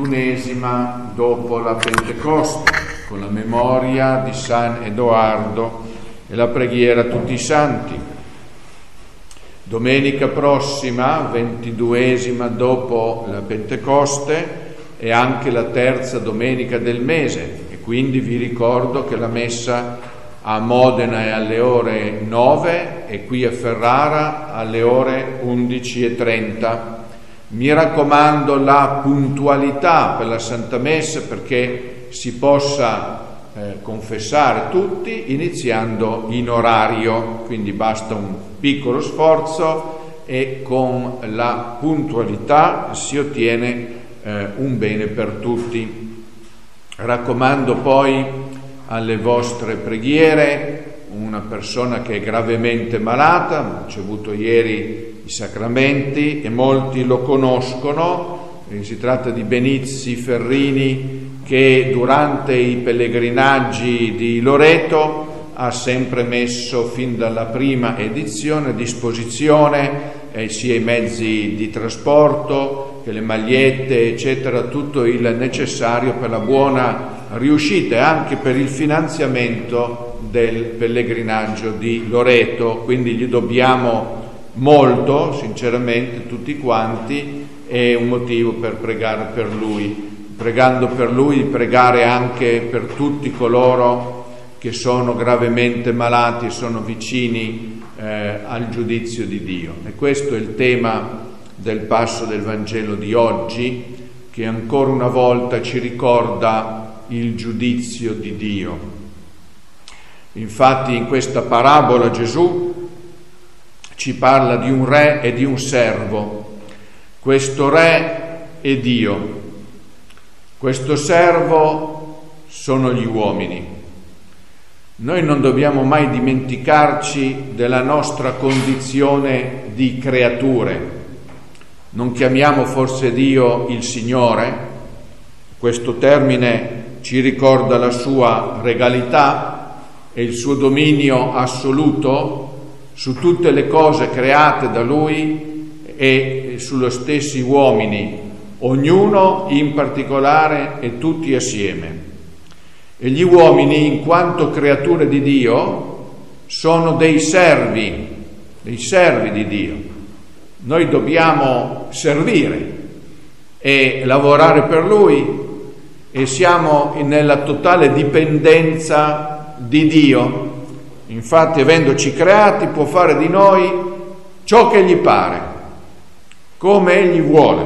21esima dopo la Pentecoste, con la memoria di San Edoardo e la preghiera a tutti i santi. Domenica prossima, 22esima dopo la Pentecoste, è anche la terza domenica del mese e quindi vi ricordo che la messa a Modena è alle ore 9 e qui a Ferrara alle ore 11:30. Mi raccomando la puntualità per la Santa Messa perché si possa confessare tutti iniziando in orario, quindi basta un piccolo sforzo e con la puntualità si ottiene un bene per tutti. Raccomando poi alle vostre preghiere una persona che è gravemente malata, ho ricevuto ieri i sacramenti e molti lo conoscono, si tratta di Benizzi Ferrini che durante i pellegrinaggi di Loreto ha sempre messo fin dalla prima edizione a disposizione sia i mezzi di trasporto che le magliette eccetera, tutto il necessario per la buona riuscita e anche per il finanziamento del pellegrinaggio di Loreto, quindi gli dobbiamo molto, sinceramente, tutti quanti, è un motivo per pregare per lui. Pregando per lui, pregare anche per tutti coloro che sono gravemente malati e sono vicini al giudizio di Dio. E questo è il tema del passo del Vangelo di oggi, che ancora una volta ci ricorda il giudizio di Dio. Infatti in questa parabola Gesù ci parla di un re e di un servo. Questo re è Dio, questo servo sono gli uomini. Noi non dobbiamo mai dimenticarci della nostra condizione di creature. Non chiamiamo forse Dio il Signore? Questo termine ci ricorda la sua regalità e il suo dominio assoluto su tutte le cose create da Lui e sullo stessi uomini, ognuno in particolare e tutti assieme. E gli uomini, in quanto creature di Dio, sono dei servi di Dio. Noi dobbiamo servire e lavorare per Lui e siamo nella totale dipendenza di Dio. Infatti, avendoci creati, può fare di noi ciò che gli pare, come Egli vuole.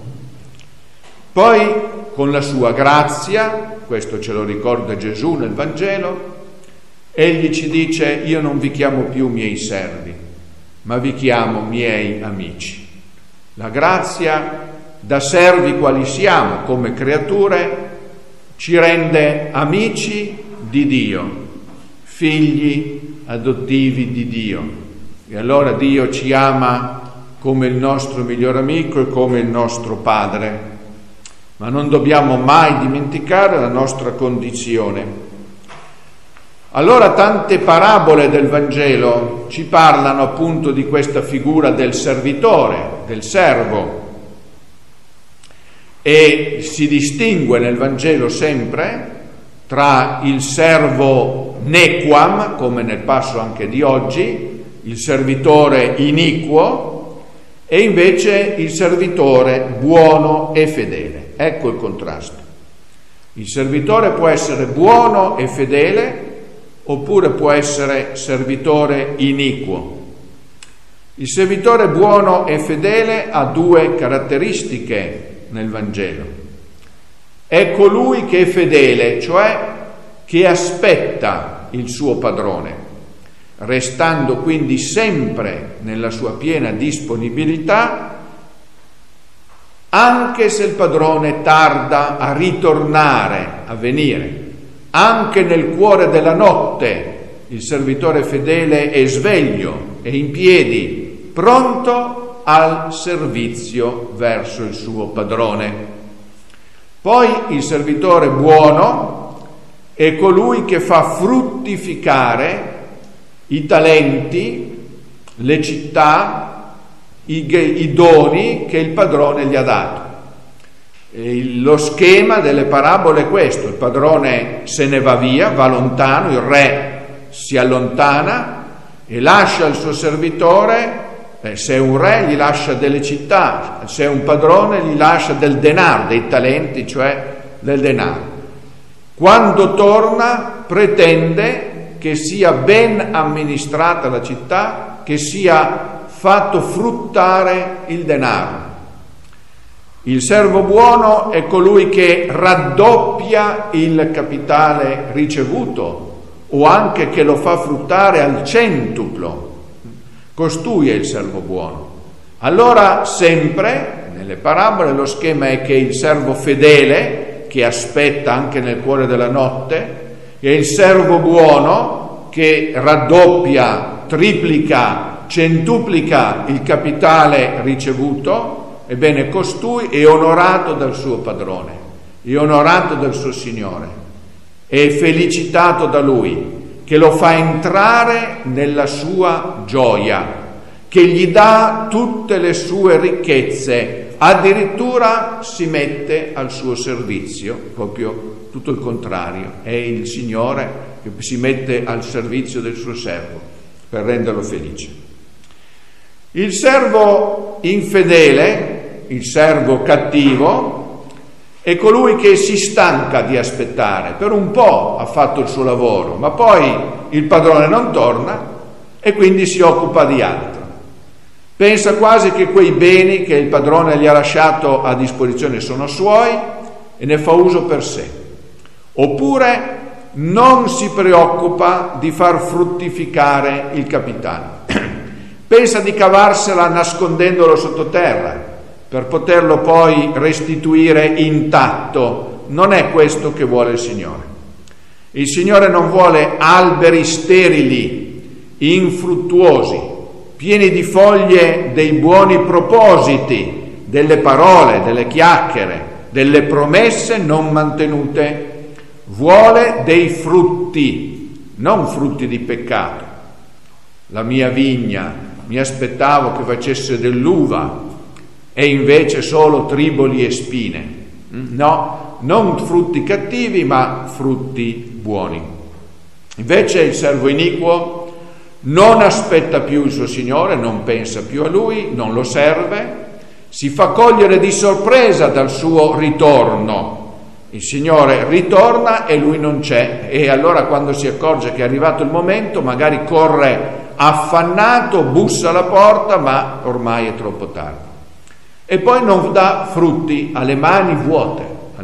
Poi, con la sua grazia, questo ce lo ricorda Gesù nel Vangelo, Egli ci dice: io non vi chiamo più miei servi, ma vi chiamo miei amici. La grazia, da servi quali siamo come creature, ci rende amici di Dio, figli adottivi di Dio. E allora Dio ci ama come il nostro miglior amico e come il nostro Padre. Ma non dobbiamo mai dimenticare la nostra condizione. Allora tante parabole del Vangelo ci parlano appunto di questa figura del servitore, del servo. E si distingue nel Vangelo sempre tra il servo nequam, come nel passo anche di oggi, il servitore iniquo, e invece il servitore buono e fedele. Ecco il contrasto. Il servitore può essere buono e fedele oppure può essere servitore iniquo. Il servitore buono e fedele ha due caratteristiche nel Vangelo. È colui che è fedele, cioè che aspetta il suo padrone, restando quindi sempre nella sua piena disponibilità, anche se il padrone tarda a ritornare, a venire. Anche nel cuore della notte il servitore fedele è sveglio, è in piedi, pronto al servizio verso il suo padrone. Poi il servitore buono è colui che fa fruttificare i talenti, le città, i doni che il padrone gli ha dato. Lo schema delle parabole è questo: il padrone se ne va via, va lontano, il re si allontana e lascia il suo servitore, se è un re gli lascia delle città, se è un padrone gli lascia del denaro, dei talenti, cioè del denaro. Quando torna pretende che sia ben amministrata la città, che sia fatto fruttare il denaro. Il servo buono è colui che raddoppia il capitale ricevuto o anche che lo fa fruttare al centuplo. Costui è il servo buono. Allora sempre nelle parabole lo schema è che il servo fedele, che aspetta anche nel cuore della notte, e il servo buono che raddoppia, triplica, centuplica il capitale ricevuto. Ebbene, costui è onorato dal suo padrone, è onorato dal suo Signore, è felicitato da Lui, che lo fa entrare nella sua gioia, che gli dà tutte le sue ricchezze, addirittura si mette al suo servizio, proprio tutto il contrario, è il Signore che si mette al servizio del suo servo per renderlo felice. Il servo infedele, il servo cattivo, è colui che si stanca di aspettare. Per un po' ha fatto il suo lavoro, ma poi il padrone non torna e quindi si occupa di altro. Pensa quasi che quei beni che il padrone gli ha lasciato a disposizione sono suoi e ne fa uso per sé. Oppure non si preoccupa di far fruttificare il capitale. Pensa di cavarsela nascondendolo sottoterra per poterlo poi restituire intatto. Non è questo che vuole il Signore. Il Signore non vuole alberi sterili, infruttuosi, pieni di foglie dei buoni propositi, delle parole, delle chiacchiere, delle promesse non mantenute. Vuole dei frutti, non frutti di peccato. La mia vigna, mi aspettavo che facesse dell'uva e invece solo triboli e spine. No, non frutti cattivi, ma frutti buoni. Invece il servo iniquo non aspetta più il suo Signore, non pensa più a Lui, non lo serve, si fa cogliere di sorpresa dal suo ritorno. Il Signore ritorna e lui non c'è, e allora quando si accorge che è arrivato il momento, magari corre affannato, bussa alla porta, ma ormai è troppo tardi. E poi non dà frutti, alle mani vuote.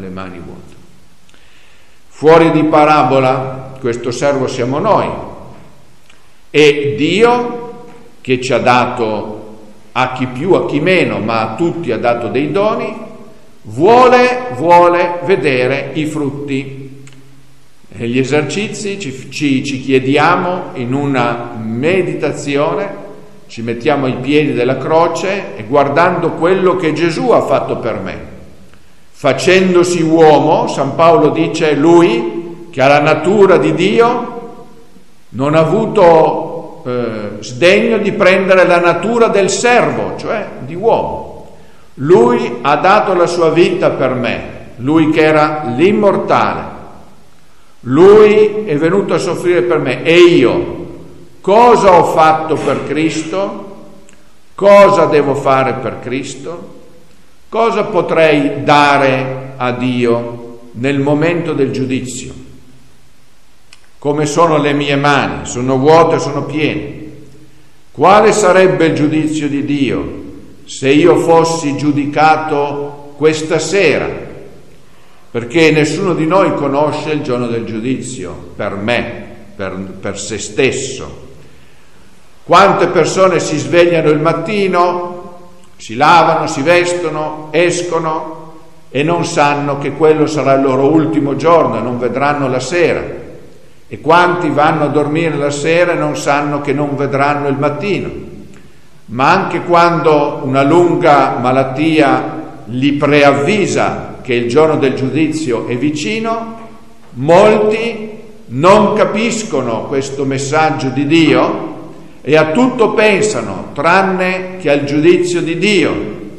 Fuori di parabola, questo servo siamo noi. E Dio, che ci ha dato a chi più, a chi meno, ma a tutti ha dato dei doni, vuole vedere i frutti. E gli esercizi ci chiediamo in una meditazione, ci mettiamo ai piedi della croce e guardando quello che Gesù ha fatto per me, facendosi uomo, San Paolo dice, lui che ha la natura di Dio non ha avuto sdegno di prendere la natura del servo, cioè di uomo. Lui ha dato la sua vita per me, lui che era l'immortale, lui è venuto a soffrire per me. E io cosa ho fatto per Cristo? Cosa devo fare per Cristo? Cosa potrei dare a Dio nel momento del giudizio? Come sono le mie mani? Sono vuote, sono piene. Quale sarebbe il giudizio di Dio se io fossi giudicato questa sera? Perché nessuno di noi conosce il giorno del giudizio per me, per se stesso. Quante persone si svegliano il mattino, si lavano, si vestono, escono e non sanno che quello sarà il loro ultimo giorno e non vedranno la sera. E quanti vanno a dormire la sera e non sanno che non vedranno il mattino. Ma anche quando una lunga malattia li preavvisa che il giorno del giudizio è vicino, molti non capiscono questo messaggio di Dio e a tutto pensano tranne che al giudizio di Dio.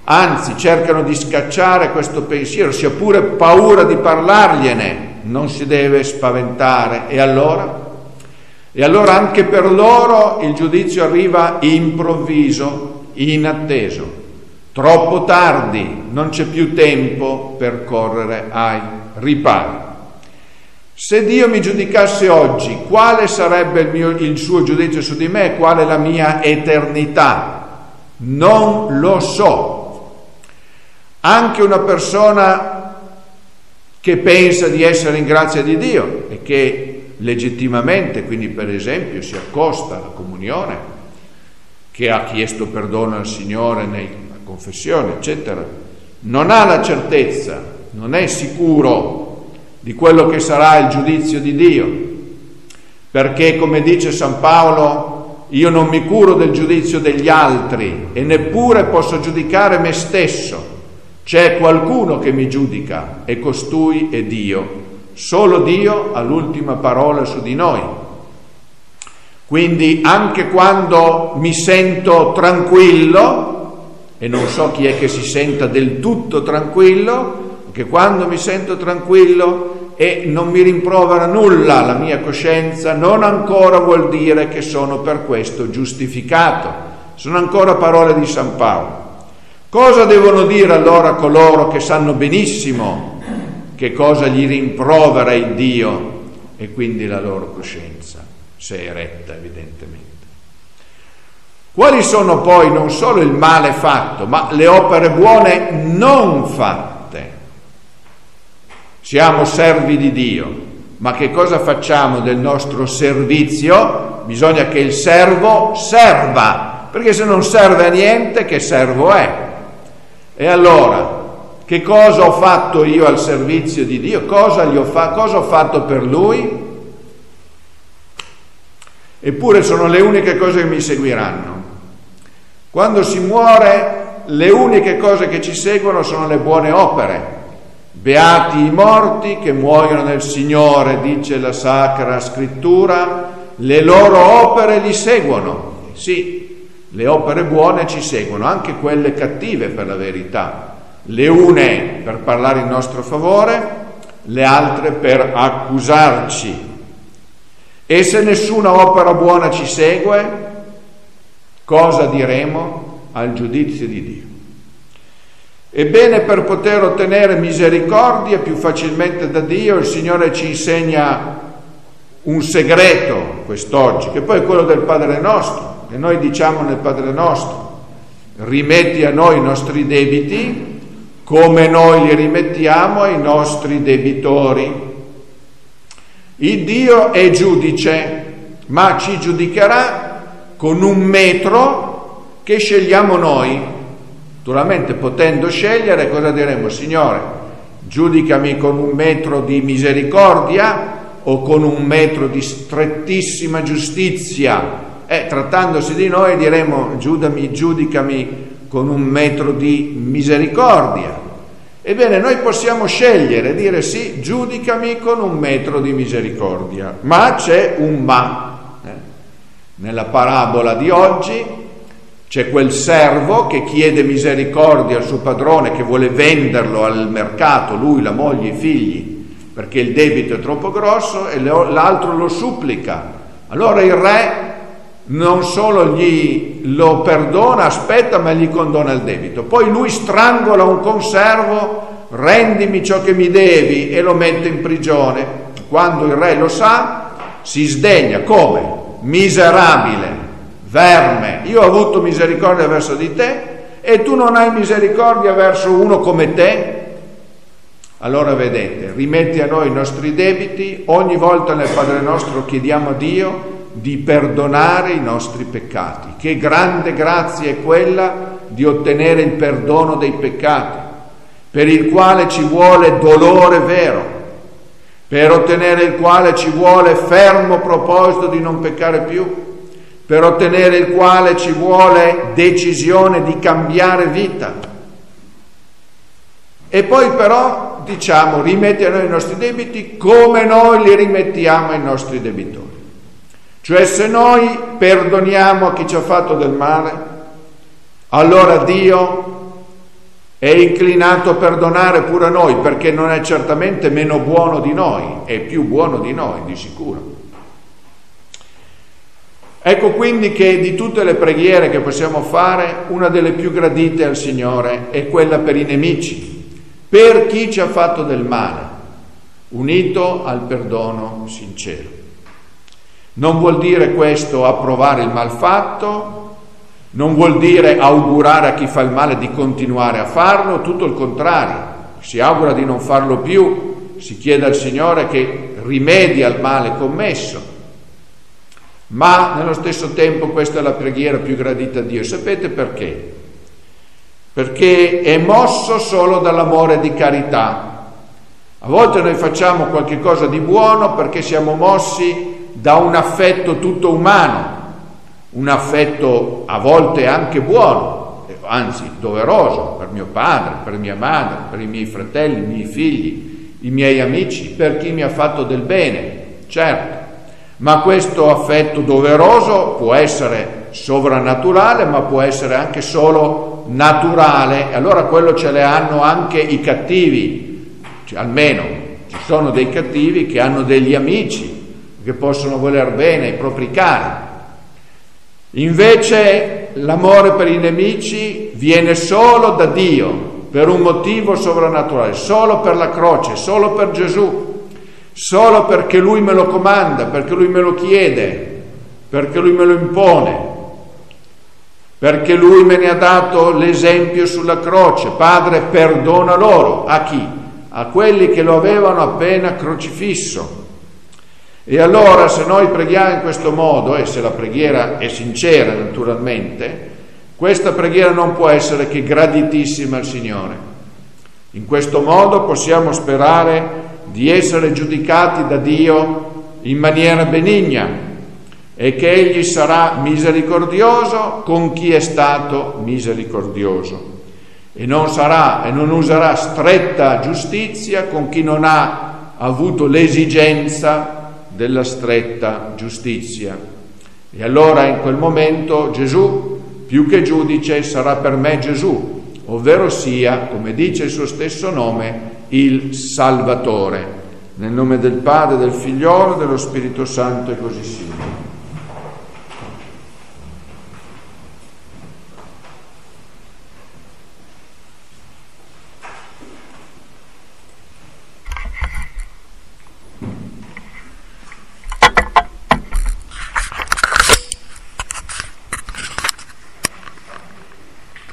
anzi cercano di scacciare questo pensiero, si ha pure paura di parlargliene, non si deve spaventare. E allora anche per loro il giudizio arriva improvviso, inatteso, troppo tardi, non c'è più tempo per correre ai ripari. Se Dio mi giudicasse oggi, quale sarebbe il suo giudizio su di me? Qual è la mia eternità? Non lo so. Anche una persona che pensa di essere in grazia di Dio e che legittimamente, quindi per esempio, si accosta alla comunione, che ha chiesto perdono al Signore nella confessione, eccetera, non ha la certezza, non è sicuro di quello che sarà il giudizio di Dio, perché, come dice San Paolo, io non mi curo del giudizio degli altri e neppure posso giudicare me stesso. C'è qualcuno che mi giudica e costui è Dio. Solo Dio ha l'ultima parola su di noi. Quindi anche quando mi sento tranquillo, e non so chi è che si senta del tutto tranquillo, che quando mi sento tranquillo e non mi rimprovera nulla la mia coscienza, non ancora vuol dire che sono per questo giustificato. Sono ancora parole di San Paolo. Cosa devono dire allora coloro che sanno benissimo che cosa gli rimprovera il Dio e quindi la loro coscienza, se è retta evidentemente? Quali sono poi non solo il male fatto, ma le opere buone non fatte? Siamo servi di Dio, ma che cosa facciamo del nostro servizio? Bisogna che il servo serva, perché se non serve a niente, che servo è? E allora, che cosa ho fatto io al servizio di Dio? Cosa ho fatto per Lui? Eppure sono le uniche cose che mi seguiranno. Quando si muore, le uniche cose che ci seguono sono le buone opere. Beati i morti che muoiono nel Signore, dice la Sacra Scrittura, le loro opere li seguono. Sì, le opere buone ci seguono, anche quelle cattive per la verità. Le une per parlare in nostro favore, le altre per accusarci. E se nessuna opera buona ci segue, cosa diremo al giudizio di Dio? Ebbene, per poter ottenere misericordia più facilmente da Dio, il Signore ci insegna un segreto quest'oggi, che poi è quello del Padre nostro, che noi diciamo nel Padre nostro: rimetti a noi i nostri debiti come noi li rimettiamo ai nostri debitori. Il Dio è giudice, ma ci giudicherà con un metro che scegliamo noi. Naturalmente, potendo scegliere, cosa diremo? Signore, giudicami con un metro di misericordia o con un metro di strettissima giustizia? Trattandosi di noi diremo: giudicami con un metro di misericordia. Ebbene, noi possiamo scegliere, dire sì, giudicami con un metro di misericordia, ma c'è un ma. Nella parabola di oggi c'è quel servo che chiede misericordia al suo padrone, che vuole venderlo al mercato, lui, la moglie, i figli, perché il debito è troppo grosso, e l'altro lo supplica. Allora il re non solo lo perdona, aspetta, ma gli condona il debito. Poi lui strangola un conservo: rendimi ciò che mi devi, e lo mette in prigione. Quando il re lo sa, si sdegna. Come? Miserabile, verme, io ho avuto misericordia verso di te e tu non hai misericordia verso uno come te? Allora vedete, rimetti a noi i nostri debiti. Ogni volta nel Padre nostro chiediamo a Dio di perdonare i nostri peccati. Che grande grazia è quella di ottenere il perdono dei peccati, per il quale ci vuole dolore vero, per ottenere il quale ci vuole fermo proposito di non peccare più, per ottenere il quale ci vuole decisione di cambiare vita. E poi però diciamo: rimetti a noi i nostri debiti come noi li rimettiamo ai nostri debitori. Cioè, se noi perdoniamo a chi ci ha fatto del male, allora Dio è inclinato a perdonare pure a noi, perché non è certamente meno buono di noi, è più buono di noi, di sicuro. Ecco quindi che di tutte le preghiere che possiamo fare, una delle più gradite al Signore è quella per i nemici, per chi ci ha fatto del male, unito al perdono sincero. Non vuol dire questo approvare il malfatto, non vuol dire augurare a chi fa il male di continuare a farlo, tutto il contrario, si augura di non farlo più, si chiede al Signore che rimedi al male commesso, ma nello stesso tempo questa è la preghiera più gradita a Dio. Sapete perché? Perché è mosso solo dall'amore di carità. A volte noi facciamo qualche cosa di buono perché siamo mossi da un affetto tutto umano, un affetto a volte anche buono, anzi doveroso, per mio padre, per mia madre, per i miei fratelli, i miei figli, i miei amici, per chi mi ha fatto del bene, certo, ma questo affetto doveroso può essere sovrannaturale, ma può essere anche solo naturale, e allora quello ce le hanno anche i cattivi, cioè, almeno ci sono dei cattivi che hanno degli amici che possono voler bene ai propri cari. Invece l'amore per i nemici viene solo da Dio, per un motivo sovrannaturale, solo per la croce, solo per Gesù, solo perché Lui me lo comanda, perché Lui me lo chiede, perché Lui me lo impone, perché Lui me ne ha dato l'esempio sulla croce. Padre, perdona loro. A chi? A quelli che lo avevano appena crocifisso. E allora, se noi preghiamo in questo modo, e se la preghiera è sincera naturalmente, questa preghiera non può essere che graditissima al Signore. In questo modo possiamo sperare di essere giudicati da Dio in maniera benigna e che Egli sarà misericordioso con chi è stato misericordioso e non userà stretta giustizia con chi non ha avuto l'esigenza della stretta giustizia. E allora in quel momento Gesù, più che giudice, sarà per me Gesù, ovvero sia, come dice il suo stesso nome, il Salvatore. Nel nome del Padre, del Figliolo e dello Spirito Santo, e così sia.